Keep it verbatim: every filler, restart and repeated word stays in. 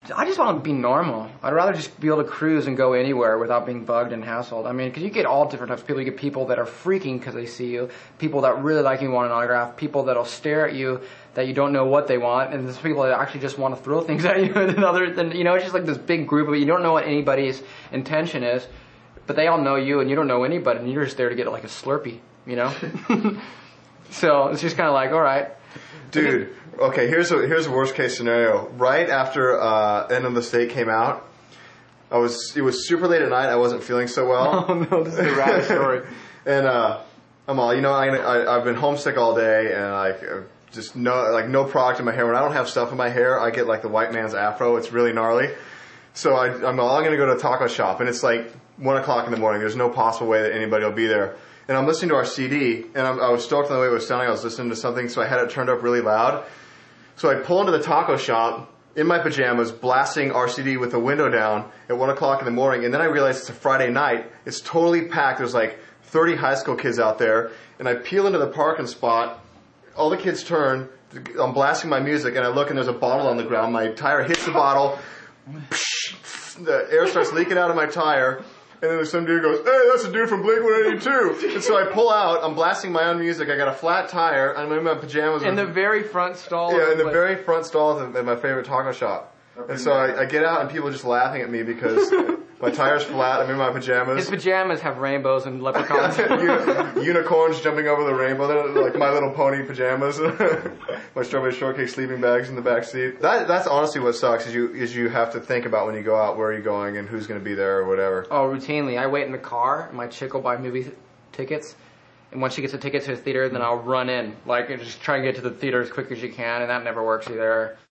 I just want to be normal. I'd rather just be able to cruise and go anywhere without being bugged and hassled. I mean, because you get all different types of people. You get people that are freaking because they see you, people that really like you and want an autograph, people that'll stare at you that you don't know what they want, and there's people that actually just want to throw things at you. And other than, you know, it's just like this big group of you don't know what anybody's intention is, but they all know you, and you don't know anybody, and you're just there to get like a Slurpee, you know. So it's just kind of like, all right, dude. Okay, here's a here's a worst case scenario. Right after uh, End of the State came out, I was it was super late at night. I wasn't feeling so well. Oh no, this is a rad story. And uh, I'm all, you know, I, I I've been homesick all day, and like just no like no product in my hair. When I don't have stuff in my hair, I get like the white man's afro. It's really gnarly. So I, I'm all I'm gonna go to a taco shop, and it's like one o'clock in the morning. There's no possible way that anybody will be there. And I'm listening to our C D, and I'm, I was stoked on the way it was sounding. I was listening to something, so I had it turned up really loud. So I pull into the taco shop in my pajamas, blasting our C D with the window down at one o'clock in the morning, and then I realize it's a Friday night. It's totally packed. There's like thirty high school kids out there, and I peel into the parking spot. All the kids turn. I'm blasting my music, and I look, and there's a bottle on the ground. My tire hits the bottle. The air starts leaking out of my tire. And then some dude goes, hey, that's a dude from Blink one eighty-two. And so I pull out, I'm blasting my own music, I got a flat tire, I'm in my pajamas. In the very front stall? Yeah, in the very front stall of my favorite taco shop. And so I, I get out and people are just laughing at me because my tire's flat, I'm in my pajamas. His pajamas have rainbows and leprechauns. Unicorns jumping over the rainbow, they're like My Little Pony pajamas. My strawberry shortcake sleeping bags in the back seat. That, that's honestly what sucks, is you is you have to think about when you go out where are you going and who's going to be there or whatever. Oh, routinely. I wait in the car, and my chick will buy movie th- tickets. And once she gets a ticket to the theater, then I'll run in. Like, and just try and get to the theater as quick as you can, and that never works either.